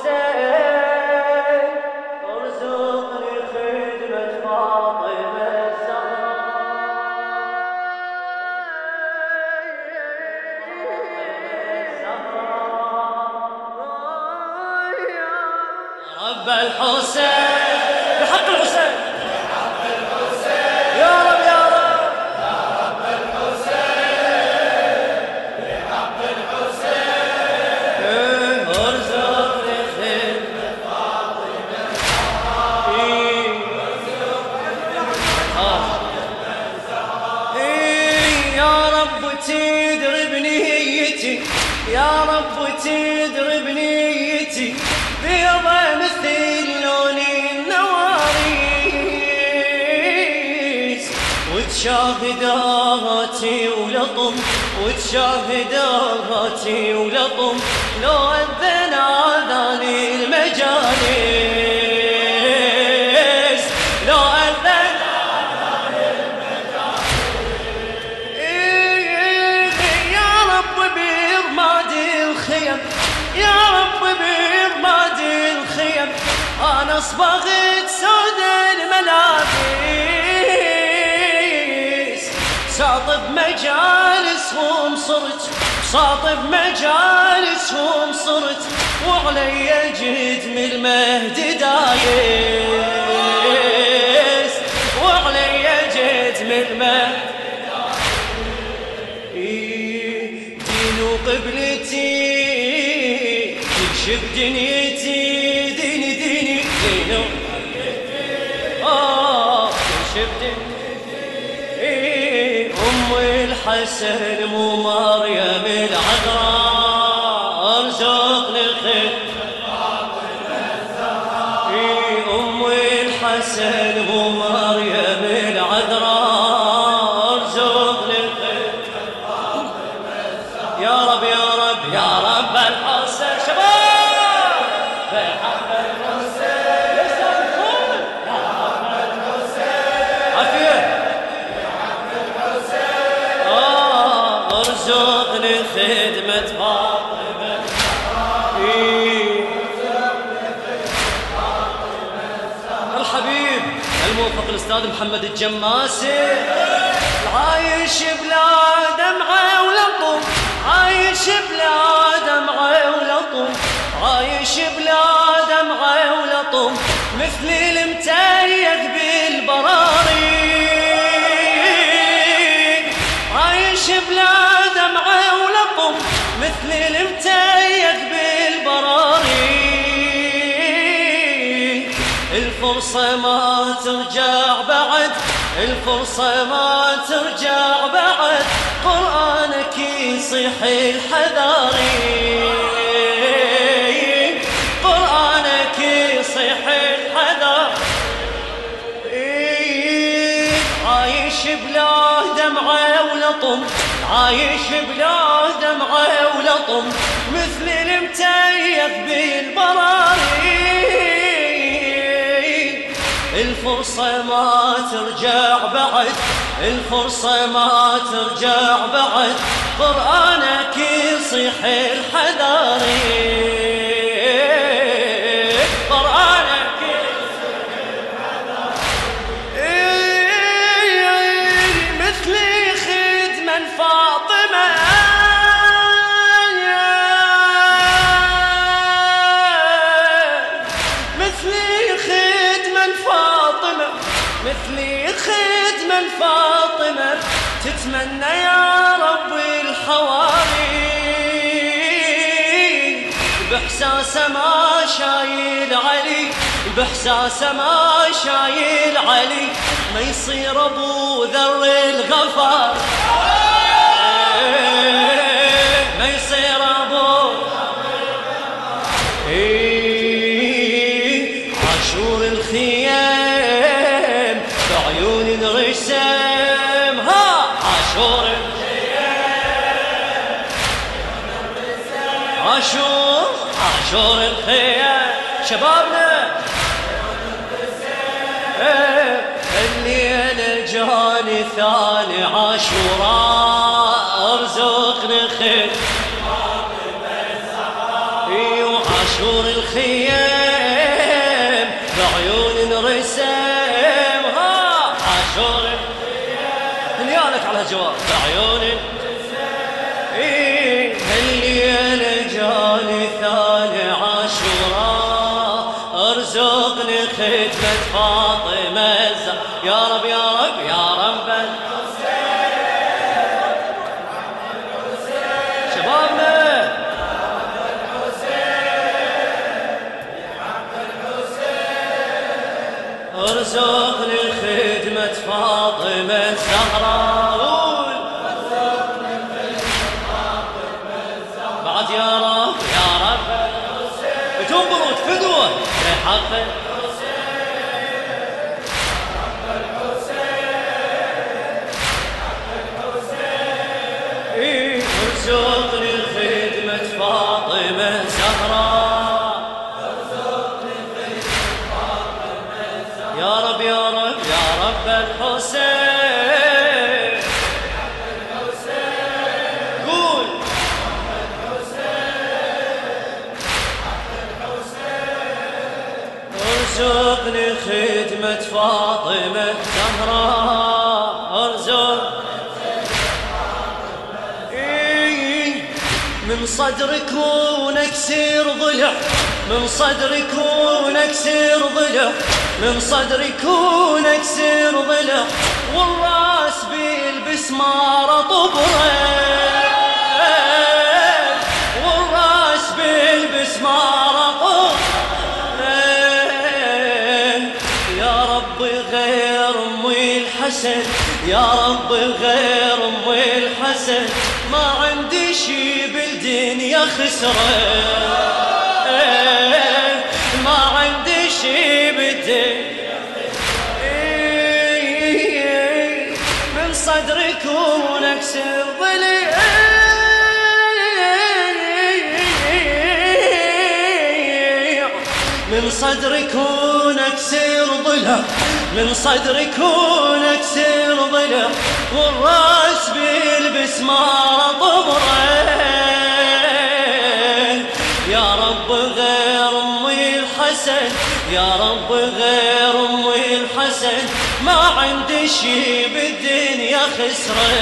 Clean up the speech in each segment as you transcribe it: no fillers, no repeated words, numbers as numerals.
الحسين ارزقني خدمة فاطمة الزهراء رب الحسين بحق الحسين يا رب يا رب تدري بنيتي يا رب تدري بنيتي بيضة مثل لون النواريس وتشاهداتي ولطم وتشاهداتي ولطم لو أذن آذان المجالس لو أذن يا رب برماد الخيم أنا صبغت سود الملابس ساطب مجالسهم صرت ساطب مجالسهم صرت وعلي جد من المهد دايس وعلي جد من المهد دين وقبلتي شب دنيتي ديني ديني ديني شب دنيتي أم الحسن مو مريم العذراء ارزقني خير أم الحسن مو مريم العذراء ارزقني خير يا رب يا رب يا رب الحسن شباب ارزقني خدمة فاطمة الحبيب الموفق الأستاذ محمد الجماسي عايش بلا دمعة ولطم عايش بلا دمعة ولطم عايش بلا دمعة ولطم مثل المتيق بالبراري عايش بلا دمعة ولطم مثل المتيق بالبراري الفرصة ما ترجع بعد الفرصة ما ترجع بعد قرآنك يصيح الحذاري قرآنك يصيح الحذاري عايش بلا دمعة ولطم عايش بلا دمعة ولطم مثل المتيق بالبراري الفرصة ما ترجع بعد الفرصة ما ترجع بعد قرآنك يصيح الحذاري قرآنك يصيح الحذاري مثلي خدمة فاطمة مثلي خدمة فاطمة تتمنى يا رب الحواري بإحساسه ما شايل علي بإحساسه ما شايل علي ما يصير أبو ذر الغفار ما يصير أبو عاشور الخيام بعيون الرسام ها عاشور عاشور الخيام شبابنا الليلة جاني ثاني عاشوراء ارزقني خير وعاشور الخيام الخيام بعيون نرسم عاشور دنيانك على جواب بعيون هالليلة جاني ثاني عاشوراء ارزقني خدمة فاطمة يا رب يا رب يا رب شبابنا ارزقني خدمة فاطمة الزهراء بعد يا رب يا رب بتنبروا تفدوا بحق ارزقني خدمة فاطمة الزهراء يا رب يا رب يا رب الحسين قول ارزقني خدمة فاطمة الزهراء ارزق من صدرك ونكسر ضلع من صدرك ونكسر ضلع من صدرك ونكسر ضلع والراس بالبسمارة طبره والراس بالبسمارة طبره يا رب غير أمي الحسن يا رب غير أمي الحسن ما عندي شي بالدنيا خسره ما عندي شي بالدنيا من صدرك ونكسر ضلع من صدرك ونكسر ضلع من صدرك ونكسر ضلع والراس بالبسمارة طبره يا رب غير أمي الحسن يا رب غير أمي الحسن ما عندي شي بالدنيا خسره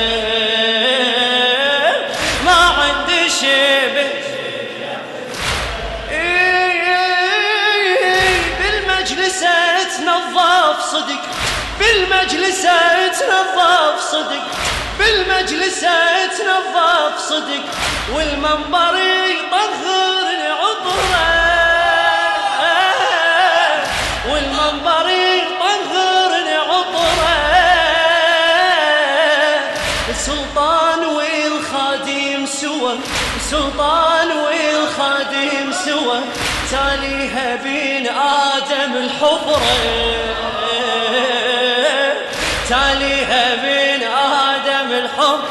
ما عندي شي بالدنيا بالمجلسة تنظف صدق بالمجلسة تنظف صدق بالمجلسة تنظف صدق والمنبر يطهر عطره والمنبر يطهر عطره السلطان والخادم سوا السلطان والخادم سوا تاليها بين آدم الحفرة تاليها بين آدم الحفرة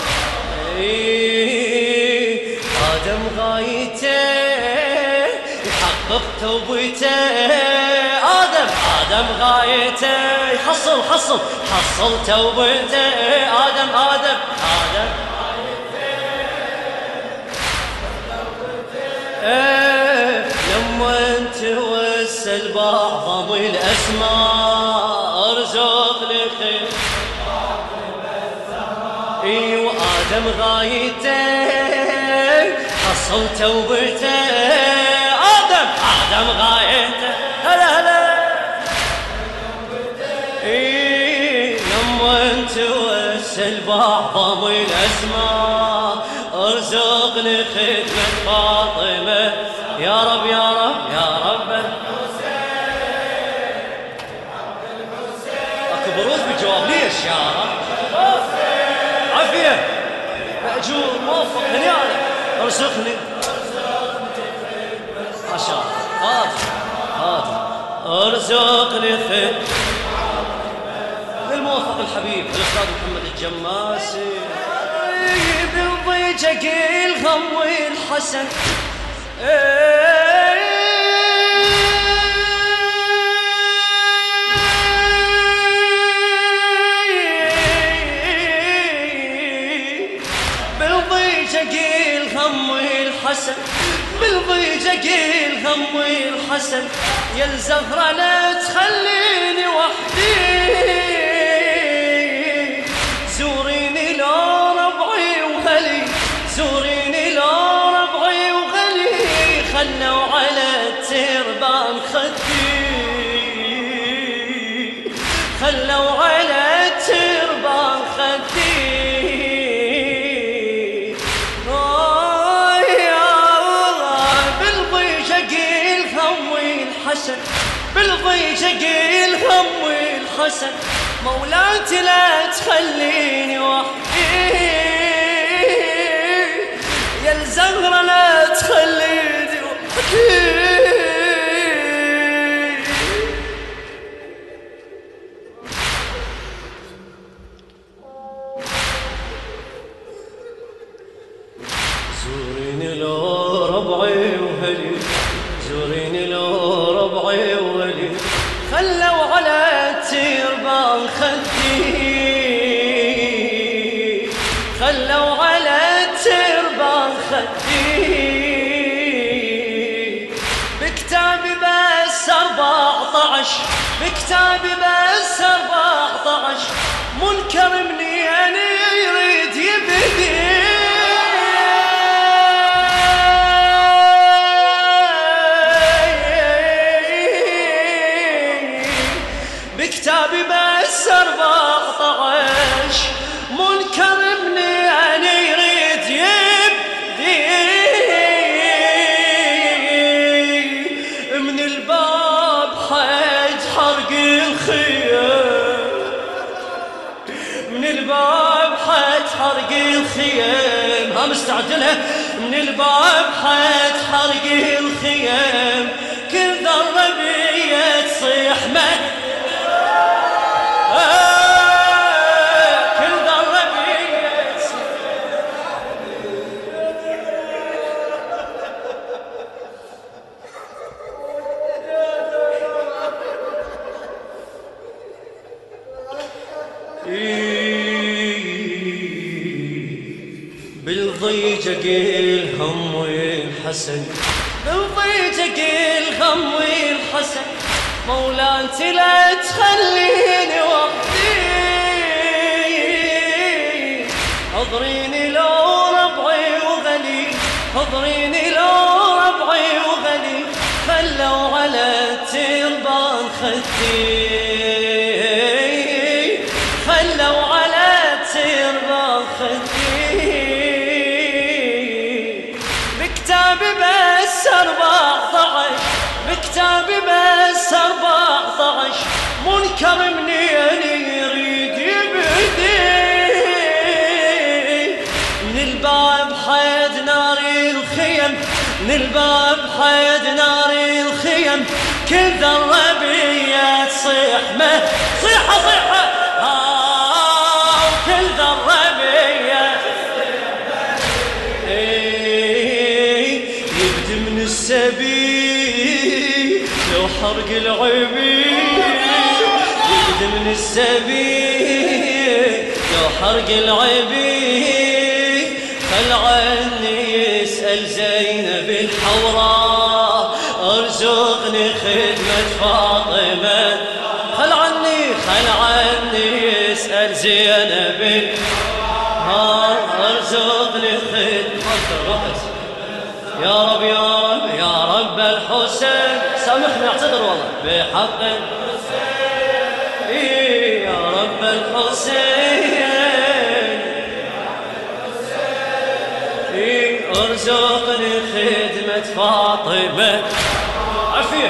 آدم غايته يحقق توبته آدم غايته حصل توبته آدم لما توسل بعظم الأسماء ارزقني خير ايوه آدم غايته حصل توبته آدم غايته هلا لما توسل بعظم الأسماء ارزقني خدمة فاطمة يا رب يا رب يا رب اكو بروز بجواب ليش يا رب عافية مأجور موفق هنيالك ارزقني ما شاء الله هات ارزقني خدمة الموفق الحبيب الاستاذ محمد الجماسي بالضيجة الغم والحسن بالضيجة الغم والحسن بالضيجة شقي الهم والحسن يا الزهرة لا تخليني وحدي زوريني لو ربعي وهلي زوريني لو ربعي وهلي خلوا على التربان خدي خلوا على التربان خدي بالضيجة الهم والحسن مولاتي لا تخليني وحدي يا الزهرة لا تخليني وحدي زوريني لو ربعي وهلي زوريني لو ربعي وولي خلوا على التربان خدي خلوا على التربان خدي بكتابي بس 14 بكتابي بس 14 منكر مني أنا يريد يبدي بكتابي بس 14 منكر مني أنا يريد يبدي من الباب حد حرق الخيام من الباب حد حرق الخيام ها مستعجلة من الباب حد حرق الخيام كل ذرة بيا تصيح بالضيجة الهم والحسن بالضيجة الهم والحسن مولاتي لا تخليني وحدي اضريني لو ربعي وغلي اضريني لو ربعي وغلي خلوا على التربان خدي خلوا على التربان خدي بكتابي بس 14 بكتابي بس 14 منكر مني أنا يريد يبدي من الباب حيد نار الخيم من الباب حيد نار الخيم كل ذرة بيا تصيح صيحة صيحة وكل ذرة بيا يبدي من السبيل لو حرق العبيد يبدي من السبيل لو حرق العبيد خل عني يسأل زينب الحوراء ارزقني خدمة فاطمة خل عني يسأل زينب ارزقني خدمة يا رب يا رب يا رب الحسين سامحني اعتذر والله بحق الحسين يا رب الحسين ارزقني خدمة فاطمة عافية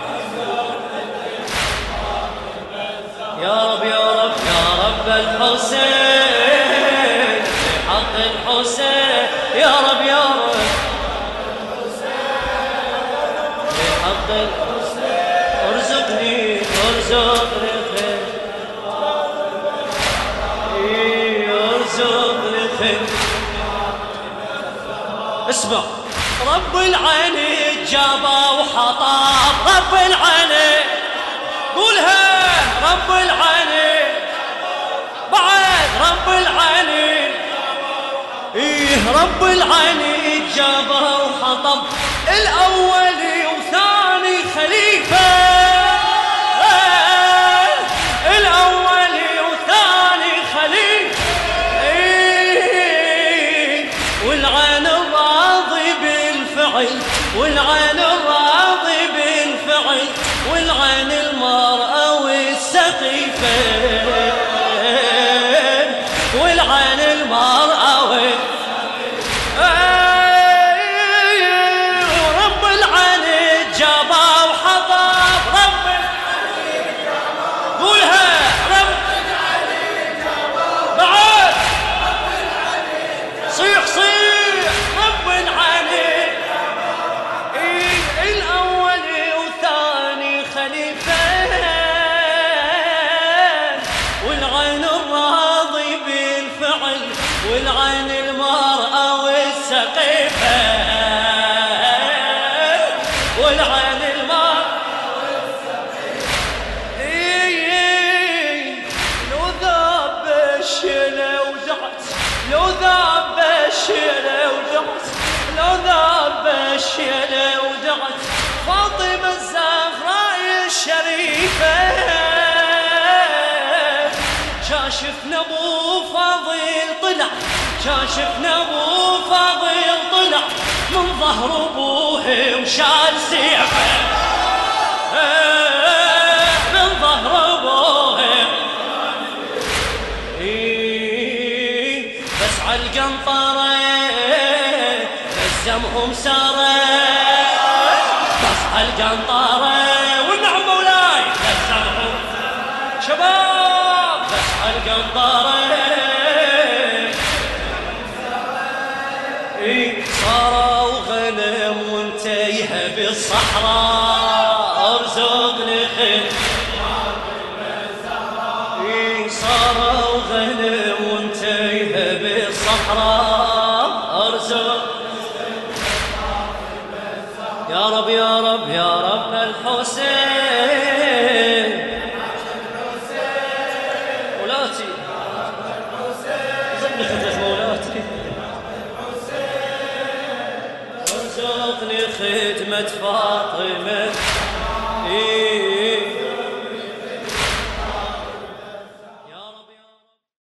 يا رب يا رب يا رب الحسين بحق الحسين يا رب يا رب ارزقني خير ارزقني خير اسمع رب العين جابا وحطاب رب العين قولها رب العين بعد رب العين رب العين جابا وحطب الأول وثاني خليفة، الأول وثاني خليفة، والعين الراضي بالفعل، والعين الراضي بالفعل، والعين المرأة والسقيفة، والعين المرأة ورب العين جابا وحضر، رب العين جابا، قولها رب العين جابا، بعد رب العين صيح صيح، رب العين الأول وثاني خليفة، والعين الراضي بالفعل، والعين المرأة والسقيفة، والعين المرأة والسقيفة، لو ذاب الشيلة وزعت، لو ذاب الشيلة وزعت، لو ذاب الشيلة وزعت، فاطمة الزهراء الشريفة، شاشفنا ابو فاضل طلع، شاشفنا ابو فاضل طلع من ظهر ابوه وشال سيفه، من ظهر ابوه، بس عالقنطرة لزمهم سارة، بس عالقنطرة والنعم مولاي لزمهم شباب، بس عالقنطرة صاروا غنم وانتيها بالصحراء، ارزقني خير صاروا غنم وانتيها بالصحراء، ارزق يا رب يا رب يا رب الحسين، مولاتي زبني خدمة مولاتي، ارزقني خدمة فاطمة